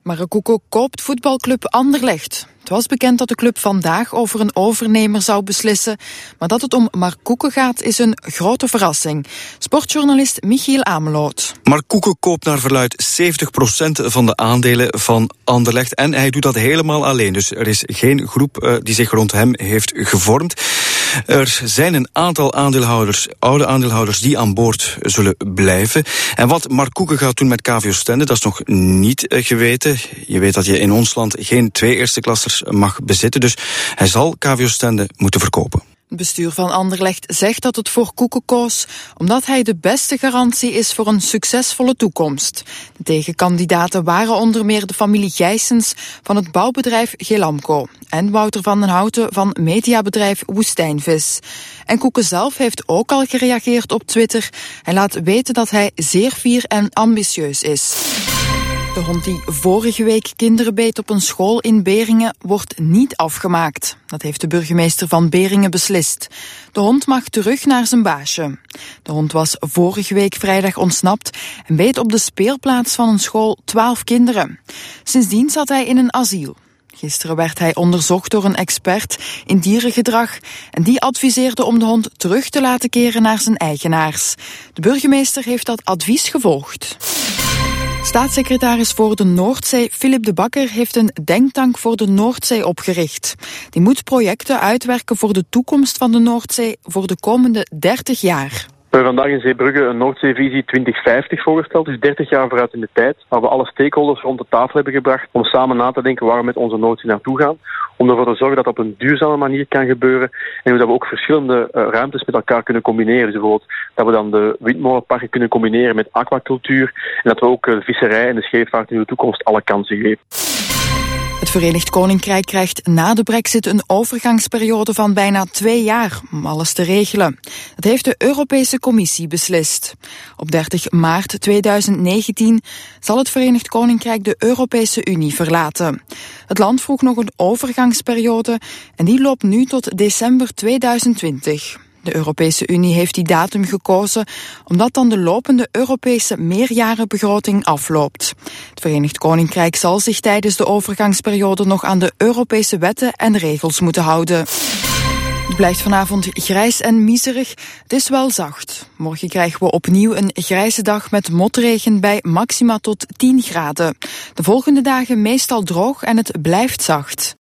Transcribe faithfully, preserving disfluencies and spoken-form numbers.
Mark Koeken koopt voetbalclub Anderlecht. Het was bekend dat de club vandaag over een overnemer zou beslissen. Maar dat het om Mark Koeken gaat is een grote verrassing. Sportjournalist Michiel Ameloot. Mark Koeken koopt naar verluidt zeventig procent van de aandelen van Anderlecht. En hij doet dat helemaal alleen. Dus er is geen groep uh, die zich rond hem heeft gevormd. Er zijn een aantal aandeelhouders, oude aandeelhouders, die aan boord zullen blijven. En wat Mark Koeken gaat doen met K V Oostende, dat is nog niet uh, geweten. Je weet dat je in ons land geen twee eerste klassers mag bezitten. Dus hij zal K V Oostende moeten verkopen. Het bestuur van Anderlecht zegt dat het voor Koeken koos omdat hij de beste garantie is voor een succesvolle toekomst. De tegenkandidaten waren onder meer de familie Gijsens van het bouwbedrijf Gelamco en Wouter van den Houten van mediabedrijf Woestijnvis. En Koeken zelf heeft ook al gereageerd op Twitter. Hij laat weten dat hij zeer fier en ambitieus is. De hond die vorige week kinderen beet op een school in Beringen wordt niet afgemaakt. Dat heeft de burgemeester van Beringen beslist. De hond mag terug naar zijn baasje. De hond was vorige week vrijdag ontsnapt en beet op de speelplaats van een school twaalf kinderen. Sindsdien zat hij in een asiel. Gisteren werd hij onderzocht door een expert in dierengedrag en die adviseerde om de hond terug te laten keren naar zijn eigenaars. De burgemeester heeft dat advies gevolgd. Staatssecretaris voor de Noordzee Philip de Bakker heeft een denktank voor de Noordzee opgericht. Die moet projecten uitwerken voor de toekomst van de Noordzee voor de komende dertig jaar. We hebben vandaag in Zeebrugge een Noordzeevisie twintig vijftig voorgesteld, dus dertig jaar vooruit in de tijd, waar we alle stakeholders rond de tafel hebben gebracht om samen na te denken waar we met onze Noordzee naartoe gaan, om ervoor te zorgen dat dat op een duurzame manier kan gebeuren en hoe dat we ook verschillende uh, ruimtes met elkaar kunnen combineren. Dus bijvoorbeeld dat we dan de windmolenparken kunnen combineren met aquacultuur en dat we ook uh, de visserij en de scheepvaart in de toekomst alle kansen geven. Het Verenigd Koninkrijk krijgt na de brexit een overgangsperiode van bijna twee jaar om alles te regelen. Dat heeft de Europese Commissie beslist. Op dertig maart tweeduizend negentien zal het Verenigd Koninkrijk de Europese Unie verlaten. Het land vroeg nog een overgangsperiode en die loopt nu tot december tweeduizend twintig. De Europese Unie heeft die datum gekozen omdat dan de lopende Europese meerjarenbegroting afloopt. Het Verenigd Koninkrijk zal zich tijdens de overgangsperiode nog aan de Europese wetten en regels moeten houden. Het blijft vanavond grijs en miserig. Het is wel zacht. Morgen krijgen we opnieuw een grijze dag met motregen bij maxima tot tien graden. De volgende dagen meestal droog en het blijft zacht.